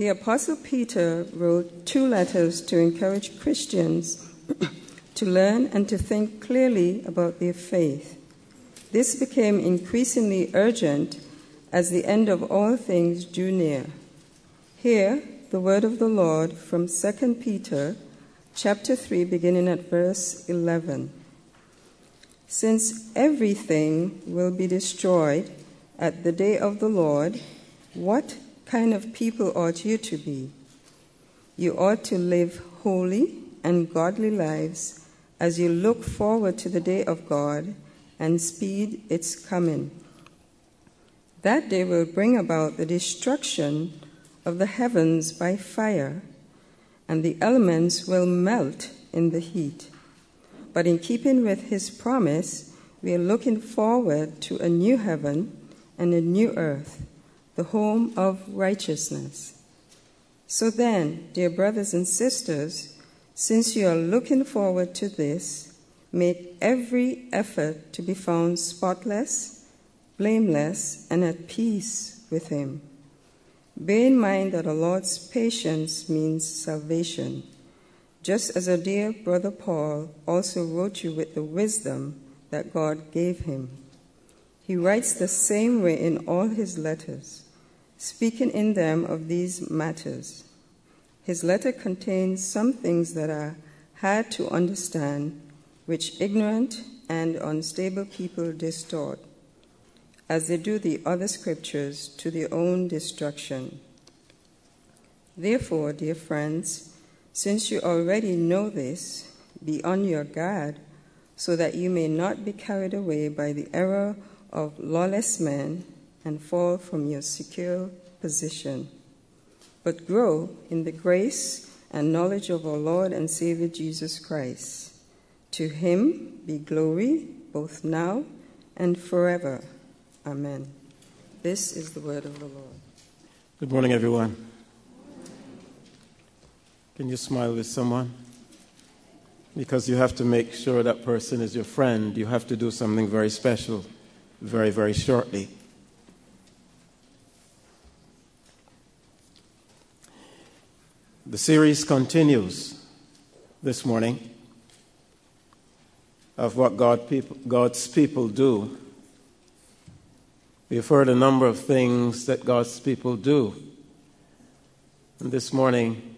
The Apostle Peter wrote 2 letters to encourage Christians to learn and to think clearly about their faith. This became increasingly urgent as the end of all things drew near. Hear the word of the Lord from 2 Peter chapter 3, beginning at verse 11. Since everything will be destroyed at the day of the Lord, what kind of people ought you to be? You ought to live holy and godly lives as you look forward to the day of God and speed its coming. That day will bring about the destruction of the heavens by fire, and the elements will melt in the heat. But in keeping with his promise, we are looking forward to a new heaven and a new earth, the home of righteousness. So then, dear brothers and sisters, since you are looking forward to this, make every effort to be found spotless, blameless, and at peace with him. Bear in mind that the Lord's patience means salvation, just as our dear brother Paul also wrote you with the wisdom that God gave him. He writes the same way in all his letters, speaking in them of these matters. His letter contains some things that are hard to understand, which ignorant and unstable people distort, as they do the other scriptures to their own destruction. Therefore, dear friends, since you already know this, be on your guard, so that you may not be carried away by the error of lawless men and fall from your secure position, but grow in the grace and knowledge of our Lord and Savior Jesus Christ. To him be glory both now and forever. Amen. This is the word of the Lord. Good morning, everyone. Can you smile with someone? Because you have to make sure that person is your friend. You have to do something very special very, very shortly. The series continues this morning of what God's people do. We've heard a number of things that God's people do. And this morning,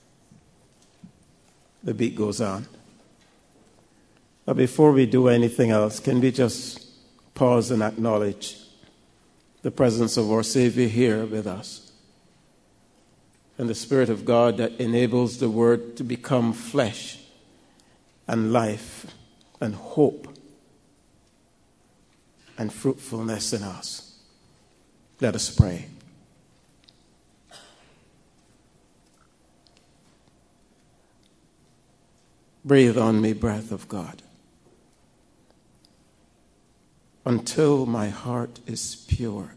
the beat goes on. But before we do anything else, can we just pause and acknowledge the presence of our Savior here with us, and the Spirit of God that enables the Word to become flesh and life and hope and fruitfulness in us. Let us pray. Breathe on me, breath of God, until my heart is pure,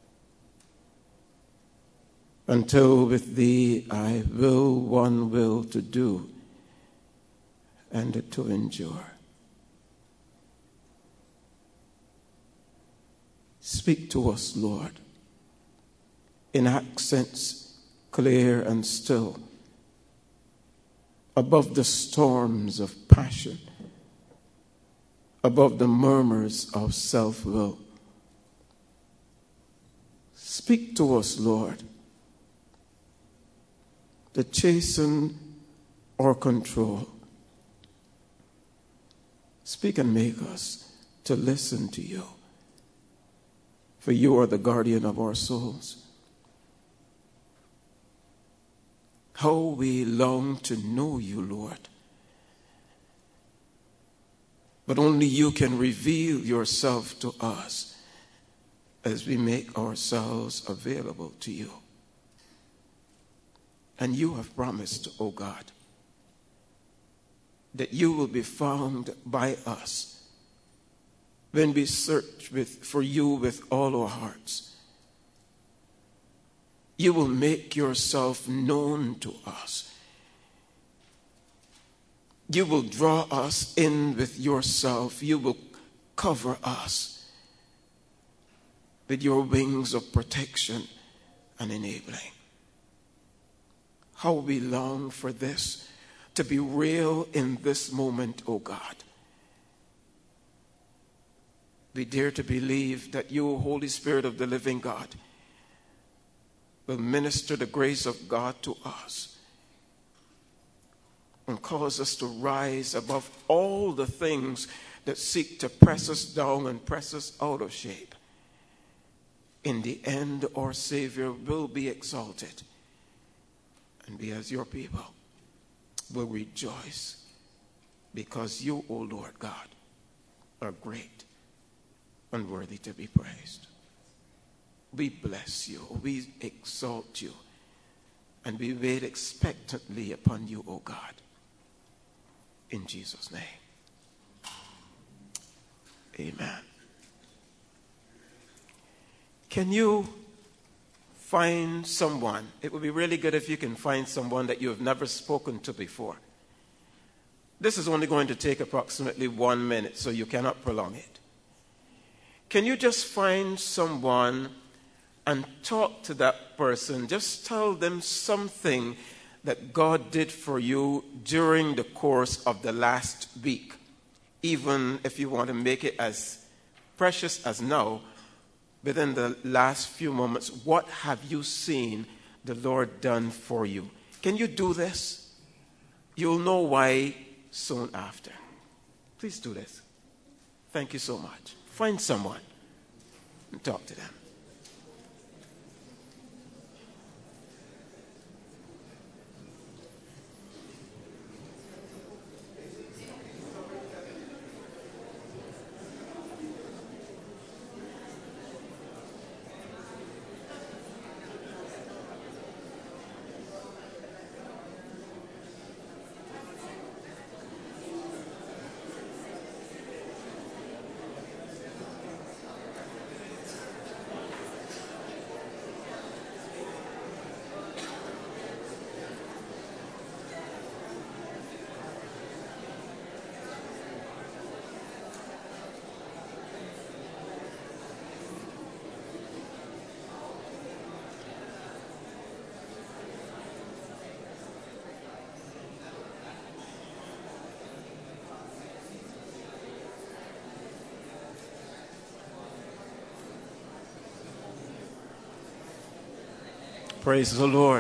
until with thee I will one will to do and to endure. Speak to us, Lord, in accents clear and still, above the storms of passion, above the murmurs of self-will. Speak to us, Lord, to chasten or control. Speak and make us to listen to you, for you are the guardian of our souls. How we long to know you, Lord. But only you can reveal yourself to us as we make ourselves available to you. And you have promised, O God, that you will be found by us when we search for you with all our hearts. You will make yourself known to us. You will draw us in with yourself. You will cover us with your wings of protection and enabling. How we long for this to be real in this moment, O God. We dare to believe that you, Holy Spirit of the living God, will minister the grace of God to us and cause us to rise above all the things that seek to press us down and press us out of shape. In the end, our Savior will be exalted, and we as your people will rejoice because you, O Lord God, are great and worthy to be praised. We bless you, we exalt you, and we wait expectantly upon you, O God. In Jesus' name. Amen. Can you find someone? It would be really good if you can find someone that you have never spoken to before. This is only going to take approximately 1 minute, so you cannot prolong it. Can you just find someone and talk to that person? Just tell them something that God did for you during the course of the last week. Even if you want to make it as precious as now, within the last few moments, what have you seen the Lord done for you? Can you do this? You'll know why soon after. Please do this. Thank you so much. Find someone and talk to them. Praise the Lord.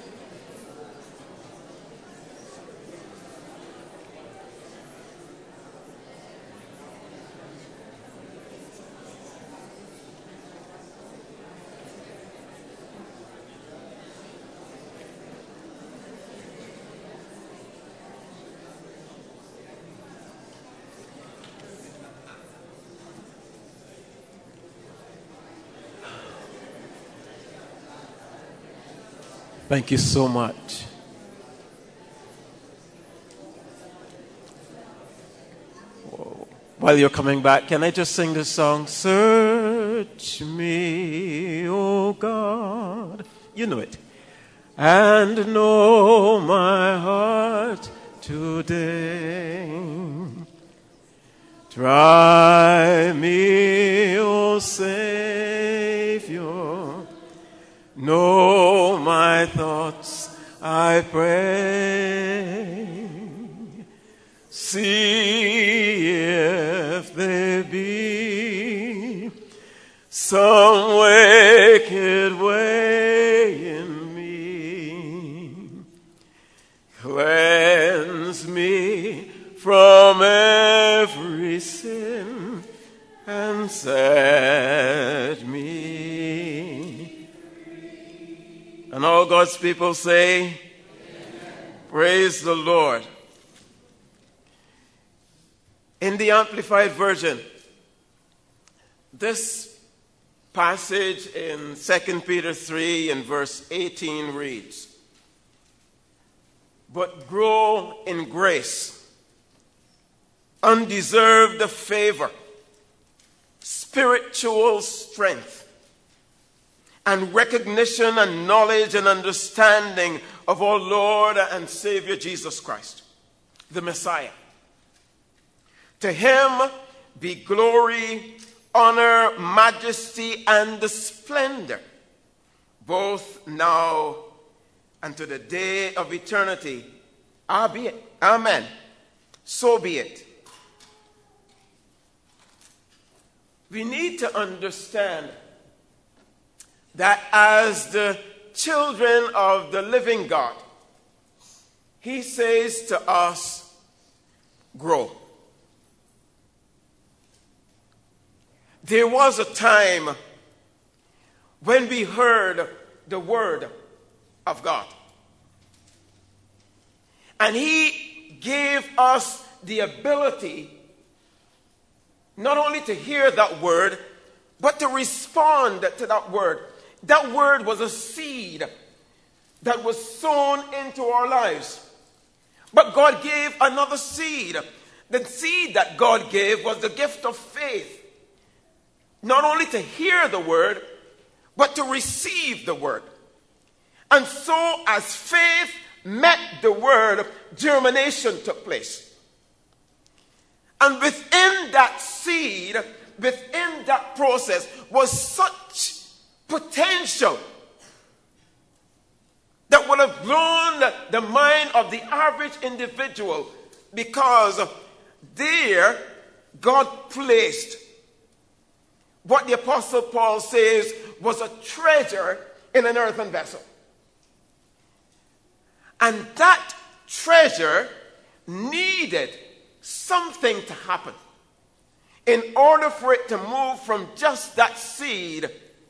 Thank you so much. Whoa. While you're coming back, can I just sing this song? Search me, O God. You know it. And know my heart today. Try me, O Savior. Know my thoughts, I pray. See if there be some wicked way in me. Cleanse me from every sin and set me. And all God's people say, Amen. Praise the Lord. In the Amplified Version, this passage in 2 Peter 3 and verse 18 reads, "But grow in grace, undeserved favor, spiritual strength, and recognition and knowledge and understanding of our Lord and Savior Jesus Christ, the Messiah. To him be glory, honor, majesty, and splendor, both now and to the day of eternity. Albeit, amen. So be it. We need to understand that as the children of the living God, he says to us, grow. There was a time when we heard the word of God. And he gave us the ability not only to hear that word, but to respond to that word. That word was a seed that was sown into our lives. But God gave another seed. The seed that God gave was the gift of faith. Not only to hear the word, but to receive the word. And so as faith met the word, germination took place. And within that seed, within that process, was such potential that would have blown the mind of the average individual, because there God placed what the Apostle Paul says was a treasure in an earthen vessel. And that treasure needed something to happen in order for it to move from just that seed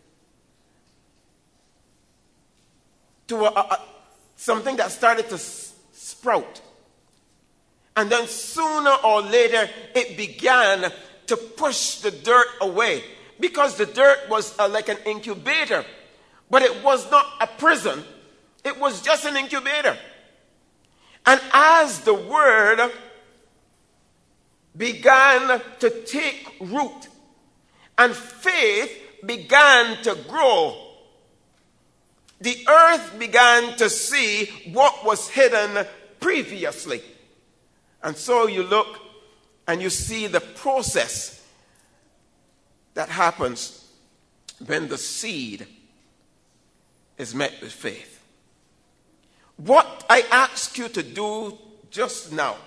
to something that started to sprout. And then sooner or later it began to push the dirt away, because the dirt was like an incubator, but it was not a prison. It was just an incubator. And as the word began to take root and faith began to grow, the earth began to see what was hidden previously. And so you look and you see the process that happens when the seed is met with faith. What I asked you to do just now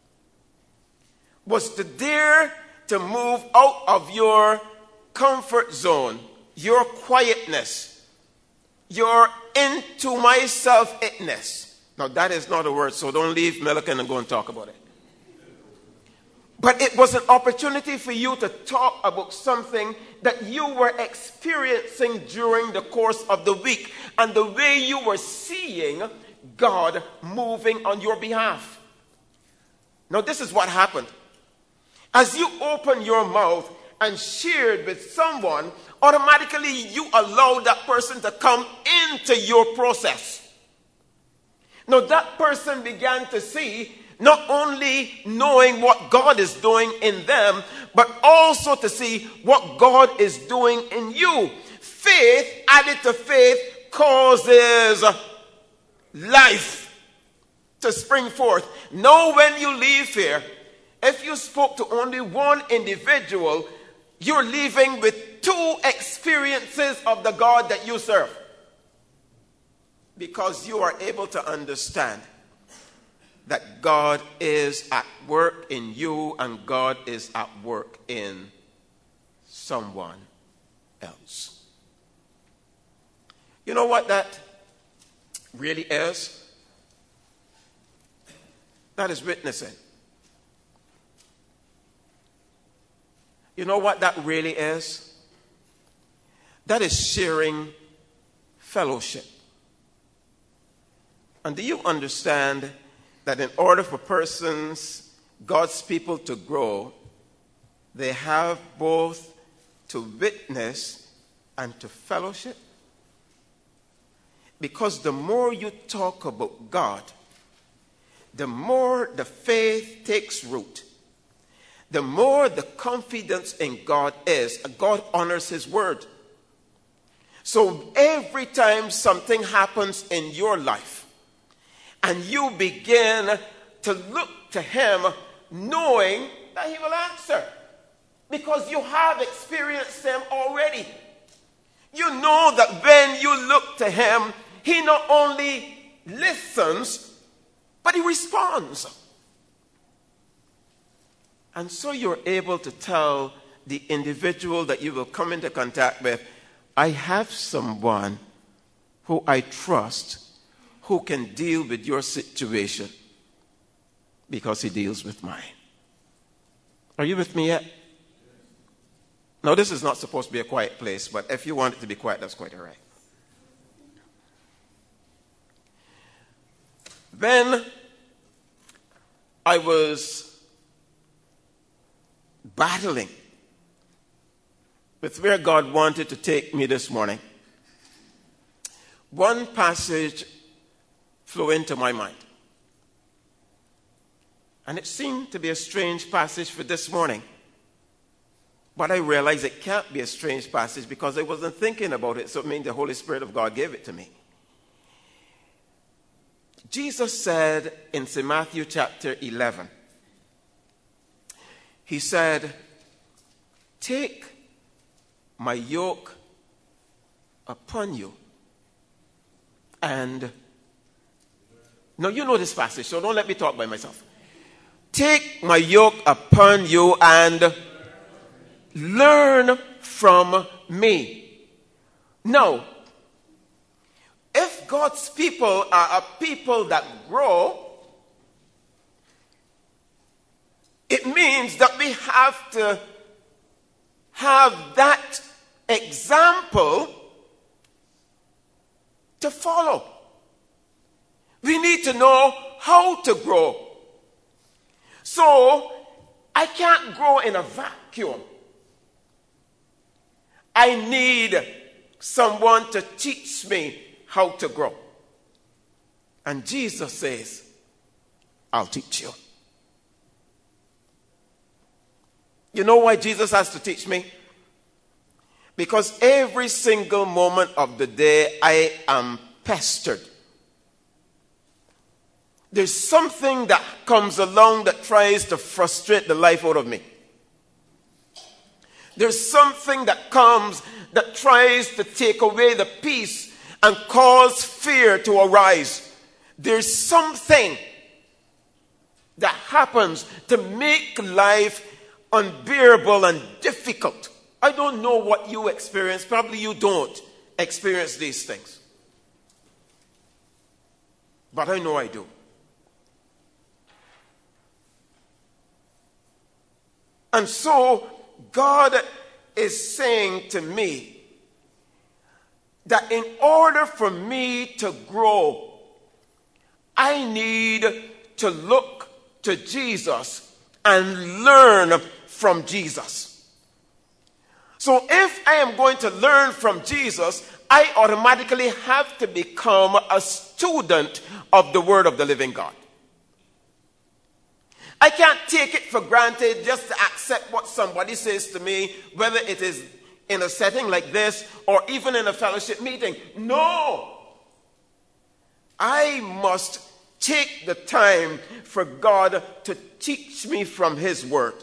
was to dare to move out of your comfort zone, your quietness, your into myself-itness. Now that is not a word, so don't leave Milliken and go and talk about it. But it was an opportunity for you to talk about something that you were experiencing during the course of the week, and the way you were seeing God moving on your behalf. Now this is what happened. As you open your mouth and shared with someone, automatically you allow that person to come into your process. Now that person began to see, not only knowing what God is doing in them, but also to see what God is doing in you. Faith added to faith causes life to spring forth. Now when you leave here, if you spoke to only one individual, you're leaving with two experiences of the God that you serve. Because you are able to understand that God is at work in you and God is at work in someone else. You know what that really is? That is witnessing. You know what that really is? That is sharing fellowship. And do you understand that in order for persons, God's people, to grow, they have both to witness and to fellowship? Because the more you talk about God, the more the faith takes root. The more the confidence in God is, God honors his word. So every time something happens in your life and you begin to look to him, knowing that he will answer, because you have experienced him already. You know that when you look to him, he not only listens, but he responds. And so you're able to tell the individual that you will come into contact with, I have someone who I trust who can deal with your situation because he deals with mine. Are you with me yet? Now, this is not supposed to be a quiet place, but if you want it to be quiet, that's quite all right. Then I was battling with where God wanted to take me this morning. One passage flew into my mind. And it seemed to be a strange passage for this morning. But I realized it can't be a strange passage because I wasn't thinking about it, so it means the Holy Spirit of God gave it to me. Jesus said in St. Matthew chapter 11, he said, take my yoke upon you. And, now you know this passage, so don't let me talk by myself. Take my yoke upon you and learn from me. Now, if God's people are a people that grow, it means that we have to have that example to follow. We need to know how to grow. So, I can't grow in a vacuum. I need someone to teach me how to grow. And Jesus says, I'll teach you. You know why Jesus has to teach me? Because every single moment of the day I am pestered. There's something that comes along that tries to frustrate the life out of me. There's something that comes that tries to take away the peace and cause fear to arise. There's something that happens to make life unbearable and difficult. I don't know what you experience. Probably you don't experience these things. But I know I do. And so, God is saying to me that in order for me to grow, I need to look to Jesus and learn from Jesus. So if I am going to learn from Jesus, I automatically have to become a student of the Word of the living God. I can't take it for granted just to accept what somebody says to me, whether it is in a setting like this or even in a fellowship meeting. No! I must take the time for God to teach me from His Word.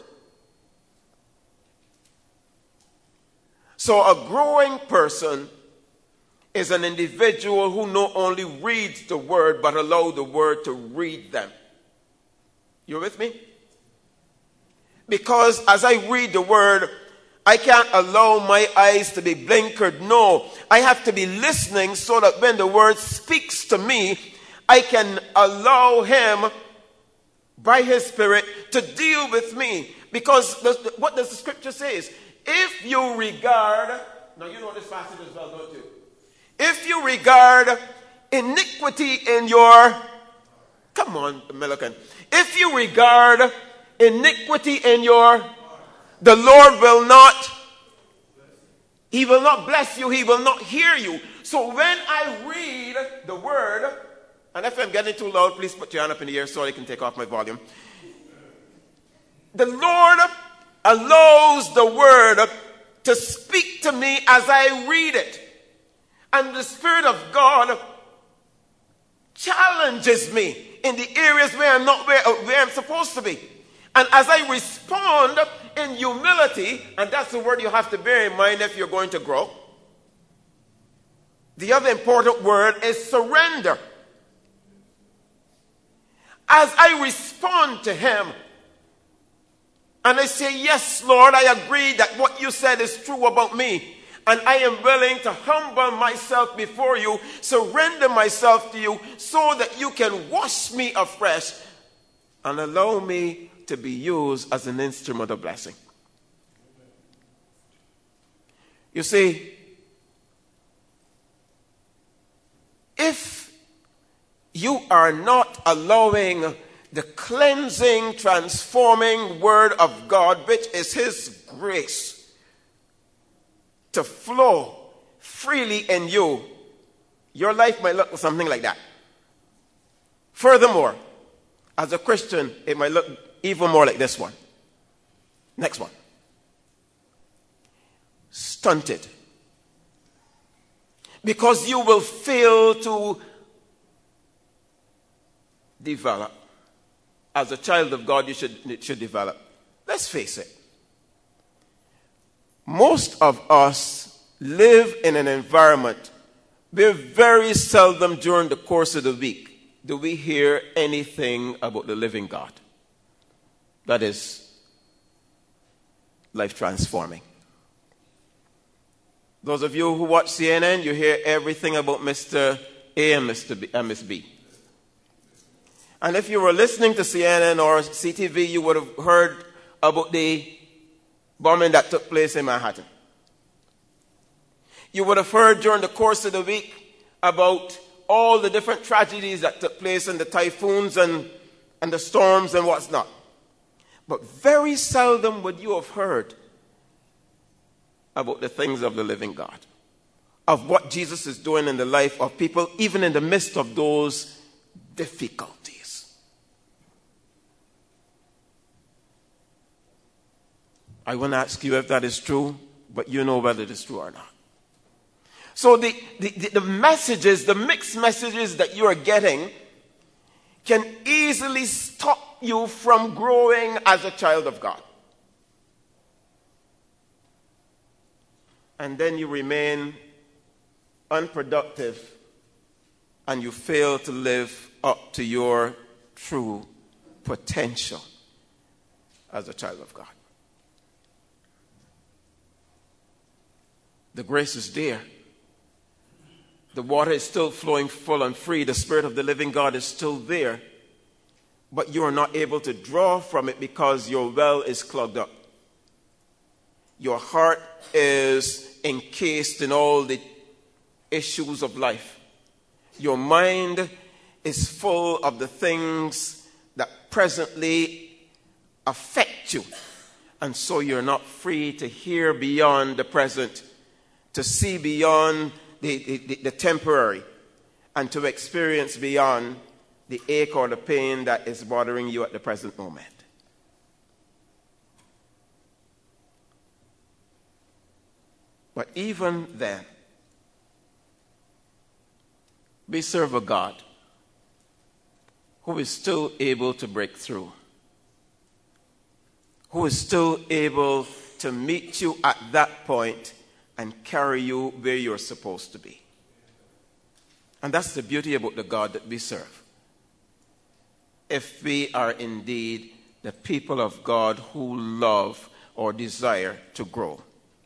So a growing person is an individual who not only reads the Word, but allows the Word to read them. You with me? Because as I read the Word, I can't allow my eyes to be blinkered. No, I have to be listening so that when the Word speaks to me, I can allow Him, by His Spirit, to deal with me. Because what does the Scripture say? If you regard, now you know this passage as well, don't you? If you regard iniquity in your, come on, Milliken. If you regard iniquity in your, the Lord will not, He will not bless you, He will not hear you. So when I read the Word, and if I'm getting too loud, please put your hand up in the air so I can take off my volume. The Lord allows the Word to speak to me as I read it. And the Spirit of God challenges me in the areas where I'm not where I'm supposed to be. And as I respond in humility, and that's the word you have to bear in mind if you're going to grow. The other important word is surrender. as I respond to him, and I say, yes, Lord, I agree that what you said is true about me, and I am willing to humble myself before you, surrender myself to you, so that you can wash me afresh and allow me to be used as an instrument of blessing. You see, if you are not allowing the cleansing, transforming word of God, which is his grace, to flow freely in you, your life might look something like that. Furthermore, as a Christian, it might look even more like this one. Next one. Stunted. Because you will fail to develop. As a child of God, you should develop. Let's face it. Most of us live in an environment where very seldom during the course of the week do we hear anything about the living God. That is life transforming. Those of you who watch CNN, you hear everything about Mr. A and Miss B. And if you were listening to CNN or CTV, you would have heard about the bombing that took place in Manhattan. You would have heard during the course of the week about all the different tragedies that took place and the typhoons and the storms and what's not. But very seldom would you have heard about the things of the living God, of what Jesus is doing in the life of people, even in the midst of those difficulties. I won't ask you if that is true, but you know whether it is true or not. So the messages, the mixed messages that you are getting can easily stop you from growing as a child of God. And then you remain unproductive and you fail to live up to your true potential as a child of God. The grace is there. The water is still flowing full and free. The Spirit of the living God is still there. But you are not able to draw from it because your well is clogged up. Your heart is encased in all the issues of life. Your mind is full of the things that presently affect you. And so you're not free to hear beyond the present, to see beyond the temporary, and to experience beyond the ache or the pain that is bothering you at the present moment. But even then, we serve a God who is still able to break through, who is still able to meet you at that point and carry you where you're supposed to be. And that's the beauty about the God that we serve. If we are indeed the people of God who love or desire to grow.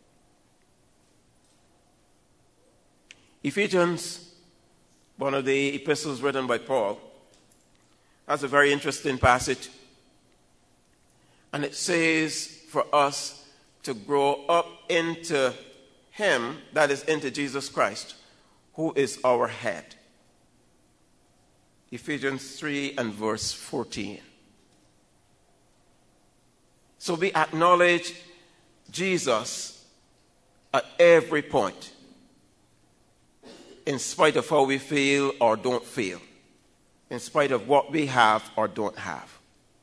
Ephesians, one of the epistles written by Paul, has a very interesting passage. And it says for us to grow up into Him, that is, into Jesus Christ, who is our head. Ephesians 3 and verse 14. So we acknowledge Jesus at every point, in spite of how we feel or don't feel, in spite of what we have or don't have.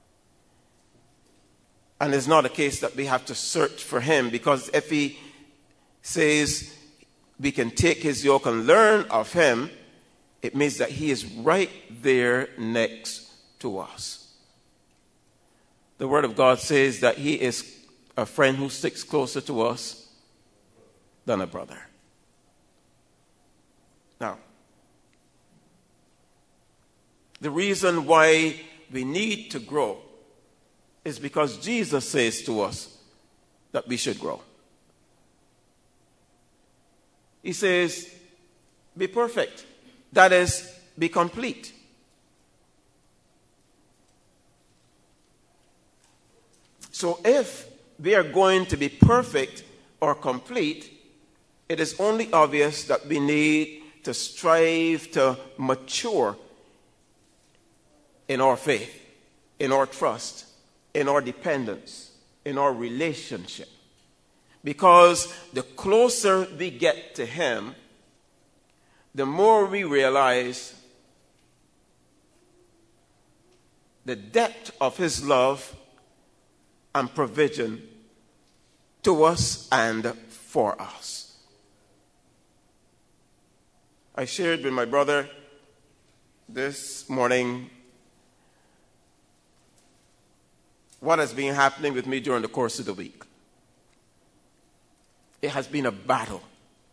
And it's not a case that we have to search for Him, because if He says we can take His yoke and learn of Him, it means that He is right there next to us. The Word of God says that He is a friend who sticks closer to us than a brother. Now, the reason why we need to grow is because Jesus says to us that we should grow. He says, be perfect. That is, be complete. So if we are going to be perfect or complete, it is only obvious that we need to strive to mature in our faith, in our trust, in our dependence, in our relationship. Because the closer we get to Him, the more we realize the depth of His love and provision to us and for us. I shared with my brother this morning what has been happening with me during the course of the week. It has been a battle.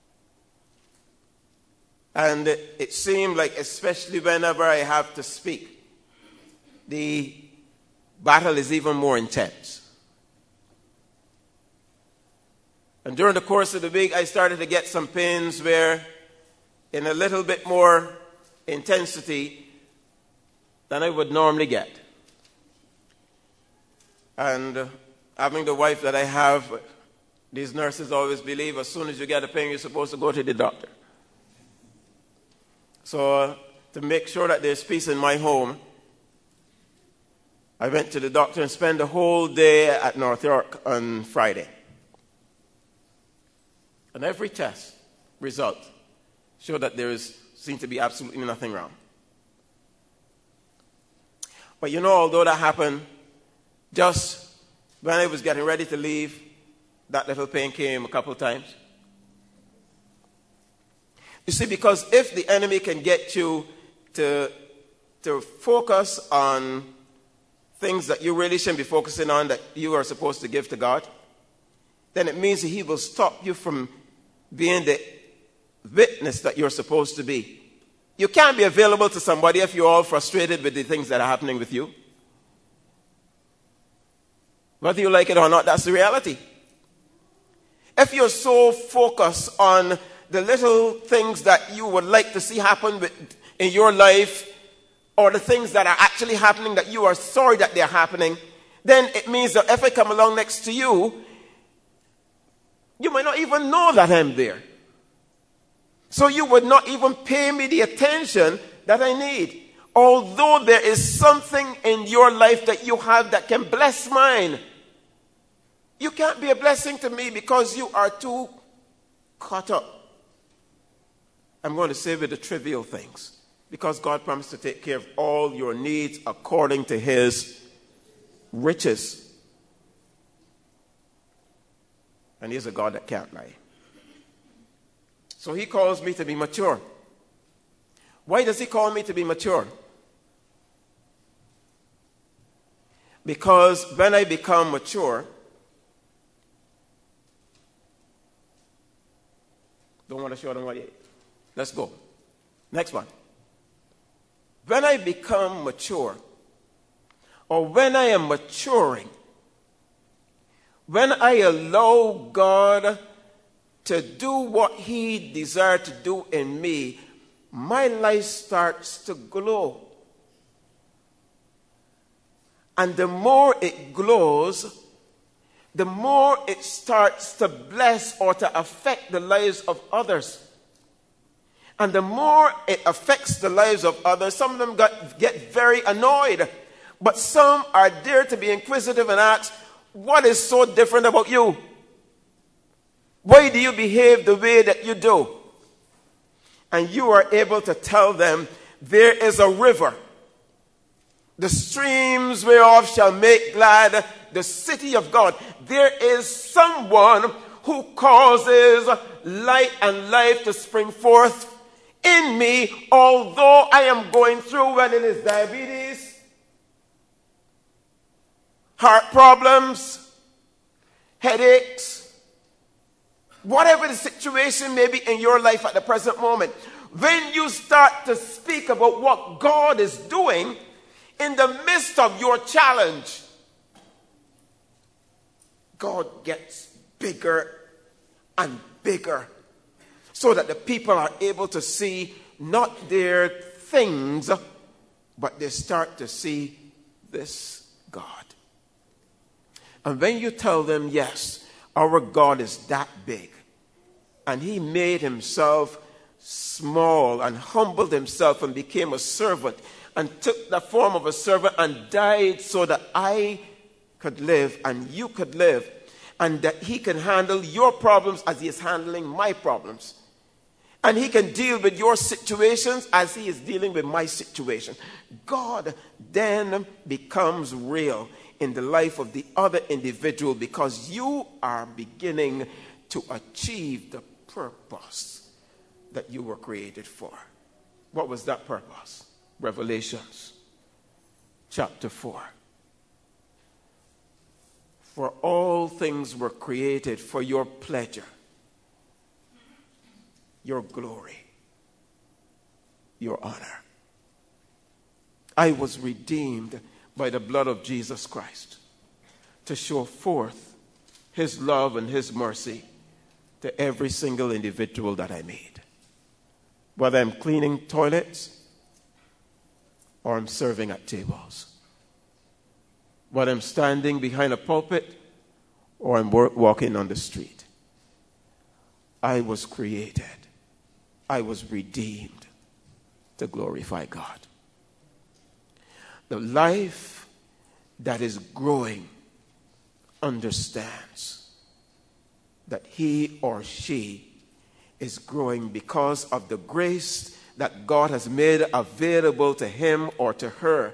And it seemed like, especially whenever I have to speak, the battle is even more intense. And during the course of the week, I started to get some pains where, in a little bit more intensity than I would normally get. And having the wife that I have, these nurses always believe as soon as you get a pain, you're supposed to go to the doctor. So to make sure that there's peace in my home, I went to the doctor and spent the whole day at North York on Friday. And every test result showed that there seemed to be absolutely nothing wrong. But you know, although that happened, just when I was getting ready to leave, that little pain came a couple times. You see, because if the enemy can get you to focus on things that you really shouldn't be focusing on, that you are supposed to give to God, then it means that he will stop you from being the witness that you're supposed to be. You can't be available to somebody if you're all frustrated with the things that are happening with you. Whether you like it or not, that's the reality. If you're so focused on the little things that you would like to see happen in your life, or the things that are actually happening that you are sorry that they're happening, then it means that if I come along next to you, you might not even know that I'm there. So you would not even pay me the attention that I need. Although there is something in your life that you have that can bless mine, you can't be a blessing to me because you are too caught up. I'm going to say with the trivial things, because God promised to take care of all your needs according to his riches. And he's a God that can't lie. So he calls me to be mature. Why does he call me to be mature? Because when I become mature, don't want to show them what yet. Let's go. Next one. When I become mature, or when I am maturing, when I allow God to do what he desired to do in me, my life starts to glow. And the more it glows, the more it starts to bless or to affect the lives of others. And the more it affects the lives of others, some of them get very annoyed. But some are there to be inquisitive and ask, what is so different about you? Why do you behave the way that you do? And you are able to tell them, there is a river. The streams whereof shall make glad the city of God. There is someone who causes light and life to spring forth in me, although I am going through, whether it is diabetes, heart problems, headaches, whatever the situation may be in your life at the present moment. When you start to speak about what God is doing, In the midst of your challenge, God gets bigger and bigger so that the people are able to see not their things, but they start to see this God. And when you tell them, yes, our God is that big, and he made himself small and humbled himself and became a servant and took the form of a servant and died so that I could live and you could live, and that he can handle your problems as he is handling my problems. And he can deal with your situations as he is dealing with my situation. God then becomes real in the life of the other individual because you are beginning to achieve the purpose that you were created for. What was that purpose? Revelations chapter 4. For all things were created for your pleasure, your glory, your honor. I was redeemed by the blood of Jesus Christ to show forth his love and his mercy to every single individual that I made. Whether I'm cleaning toilets or I'm serving at tables. Whether I'm standing behind a pulpit or I'm walking on the street. I was created. I was redeemed to glorify God. The life that is growing understands that he or she is growing because of the grace that God has made available to him or to her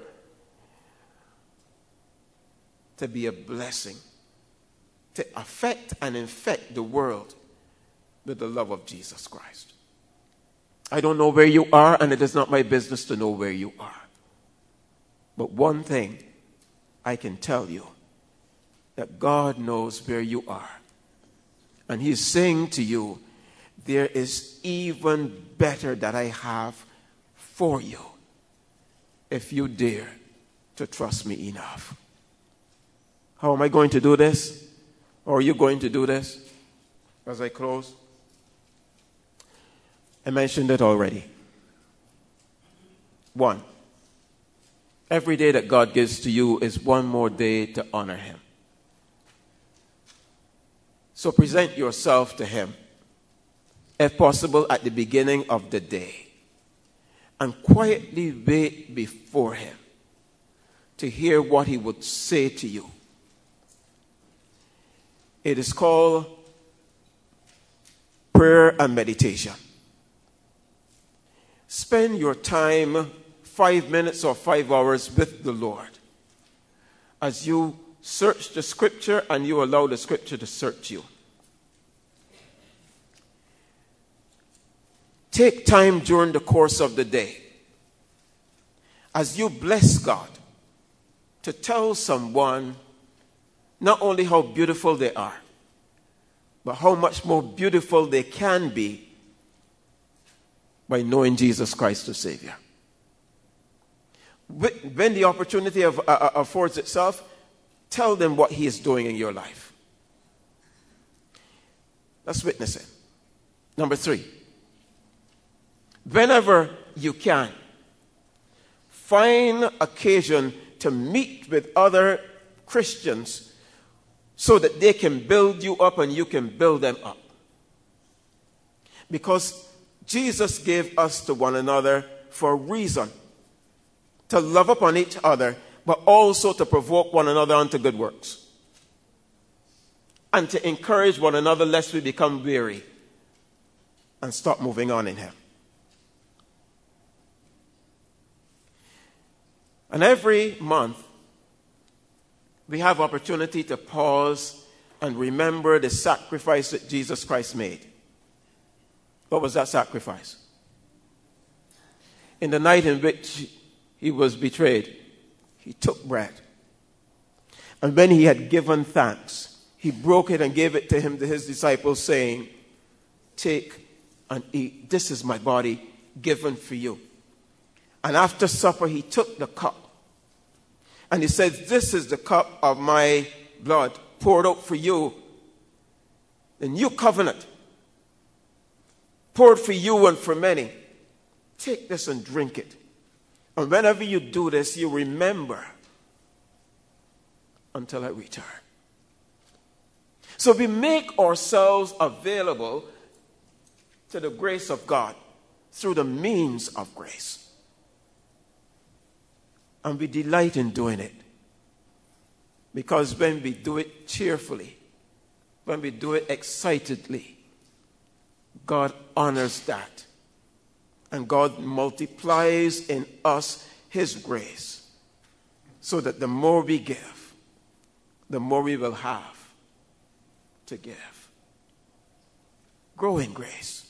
to be a blessing, to affect and infect the world with the love of Jesus Christ. I don't know where you are, and it is not my business to know where you are. But one thing I can tell you, that God knows where you are. And he's saying to you, there is even better that I have for you if you dare to trust me enough. How am I going to do this? Or are you going to do this as I close? I mentioned it already. 1, every day that God gives to you is one more day to honor him. So present yourself to him, if possible, at the beginning of the day, and quietly wait before him to hear what he would say to you. It is called prayer and meditation. Spend your time 5 minutes or 5 hours with the Lord as you search the scripture and you allow the scripture to search you. Take time during the course of the day as you bless God to tell someone not only how beautiful they are, but how much more beautiful they can be by knowing Jesus Christ as Savior. When the opportunity affords itself, tell them what he is doing in your life. Let's witness it. Number 3, whenever you can, find occasion to meet with other Christians so that they can build you up and you can build them up. Because Jesus gave us to one another for a reason. To love upon each other, but also to provoke one another unto good works. And to encourage one another lest we become weary and stop moving on in him. And every month, we have opportunity to pause and remember the sacrifice that Jesus Christ made. What was that sacrifice? In the night in which he was betrayed, he took bread. And when he had given thanks, he broke it and gave it to his disciples, saying, "Take and eat. This is my body given for you." And after supper, he took the cup And he says, this is the cup of my blood poured out for you. The new covenant poured for you and for many. Take this and drink it. And whenever you do this, you remember until I return. So we make ourselves available to the grace of God through the means of grace. And we delight in doing it. Because when we do it cheerfully, when we do it excitedly, God honors that. And God multiplies in us his grace. So that the more we give, the more we will have to give. Grow in grace.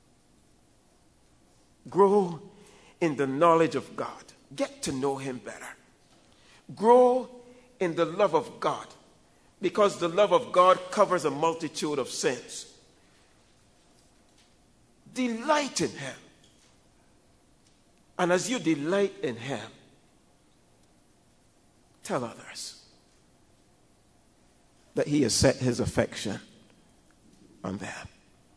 Grow in the knowledge of God. Get to know him better. Grow in the love of God, because the love of God covers a multitude of sins. Delight in him. And as you delight in him, tell others that he has set his affection on them.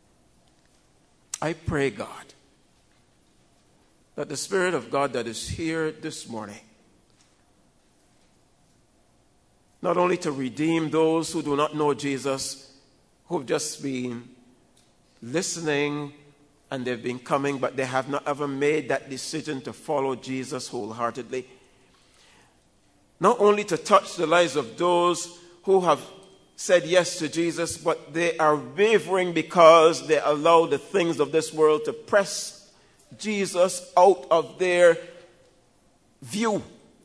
I pray, God, that the Spirit of God that is here this morning, not only to redeem those who do not know Jesus, who've just been listening and they've been coming, but they have not ever made that decision to follow Jesus wholeheartedly. Not only to touch the lives of those who have said yes to Jesus, but they are wavering because they allow the things of this world to press Jesus out of their view.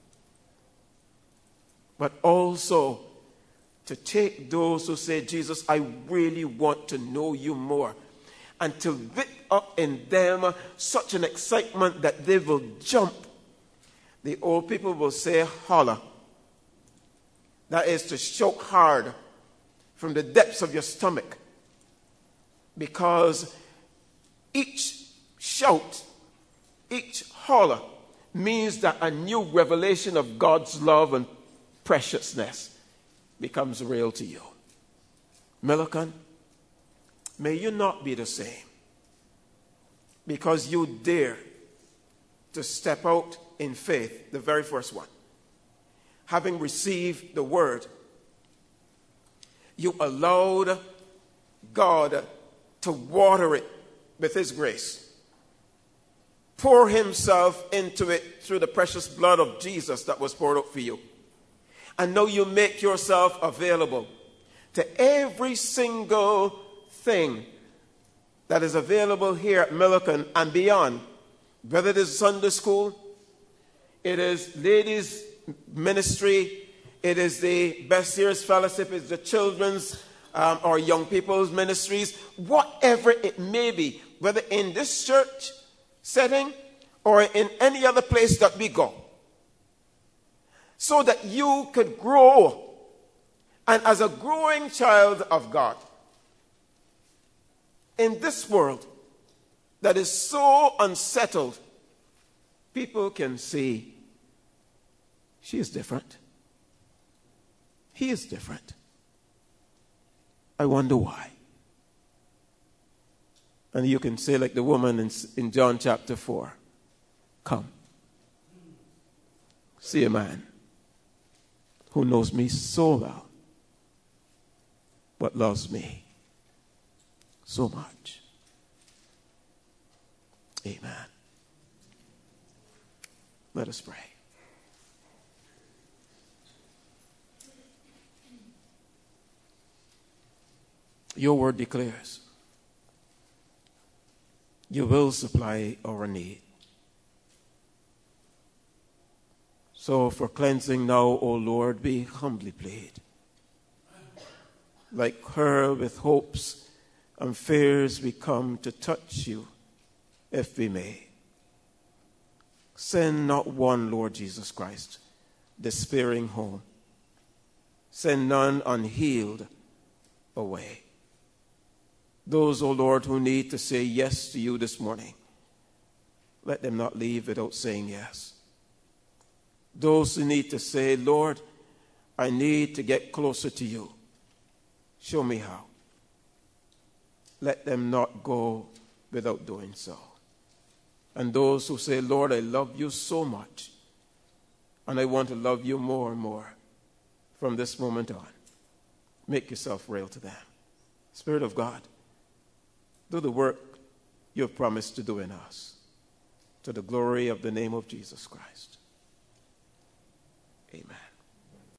But also to take those who say, Jesus, I really want to know you more. And to whip up in them such an excitement that they will jump. The old people will say, holler. That is to shout hard from the depths of your stomach. Because each shout, each holler means that a new revelation of God's love and preciousness becomes real to you. Milliken, may you not be the same, because you dare to step out in faith, the very first one. Having received the word, you allowed God to water it with his grace. Pour himself into it through the precious blood of Jesus that was poured out for you. And now you make yourself available to every single thing that is available here at Milliken and beyond. Whether it is Sunday school, it is ladies' ministry, it is the Best Years Fellowship, it's the children's or young people's ministries, whatever it may be, whether in this church setting or in any other place that we go, so that you could grow. And as a growing child of God, in this world that is so unsettled, people can see she is different. He is different. I wonder why. And you can say like the woman in John chapter 4, come, see a man who knows me so well, but loves me so much. Amen. Let us pray. Your word declares, you will supply our need. So for cleansing now, O Lord, we humbly plead. Like her with hopes and fears, we come to touch you, if we may. Send not one, Lord Jesus Christ, despairing home. Send none unhealed away. Those, O Lord, who need to say yes to you this morning, let them not leave without saying yes. Those who need to say, Lord, I need to get closer to you. Show me how. Let them not go without doing so. And those who say, Lord, I love you so much, and I want to love you more and more from this moment on, make yourself real to them. Spirit of God, do the work you have promised to do in us, to the glory of the name of Jesus Christ. Amen.